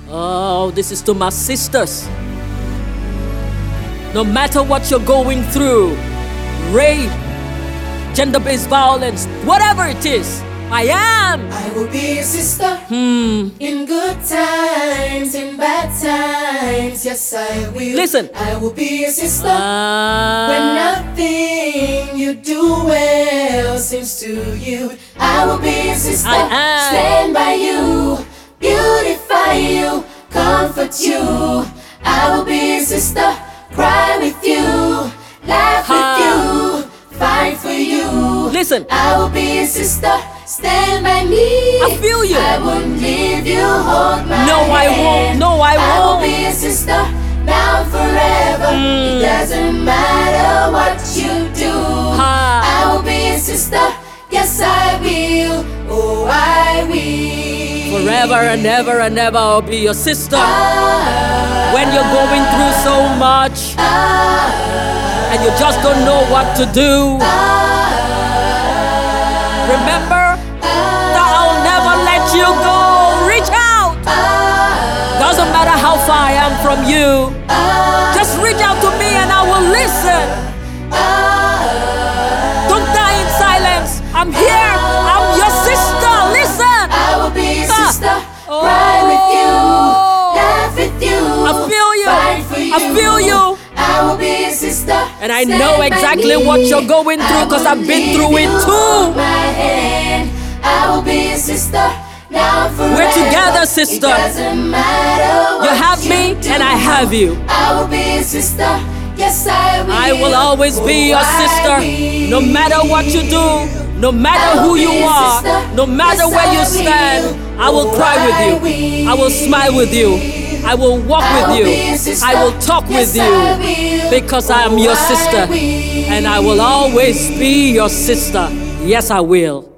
Oh, this is to my sisters. No matter what you're going through, rape, gender-based violence, whatever it is, I will be a sister. In good times, in bad times, yes I will. Listen. I will be a sister. When nothing you do well seems to you, I will be a sister. Stand by you, beautify you, comfort you. I will be a sister. Cry with you, laugh with you, fight for you. Listen. I will be a sister. Stand by me. I feel you. I won't leave you, hold my No, hand. I won't. No, I won't. I will be a sister, now forever. It doesn't matter what you do. I will be a sister. Yes, I will. Oh, I will. Forever and ever and ever I'll be your sister. When you're going through so much and you just don't know what to do, remember that I'll never let you go. Reach out. Doesn't matter how far I am from you. Just reach out to me and I will listen. Don't die in silence. I'm here. I'm your sister. Listen. I will be a sister. Cry with you, laugh with you. I feel you. Fight for you. I feel you. I will be a sister. And I know exactly what you're going through because I've been through it too. I will be a sister. Now forever. We're together, sister. It doesn't matter what you have me and I have you. I will be a sister. Yes, I will. I will always be your sister. No matter what you do, no matter who you are, no matter where you stand, I will cry with you. I will smile with you. I will walk with you. I will talk with you because I am your sister. And I will always be your sister. Yes, I will.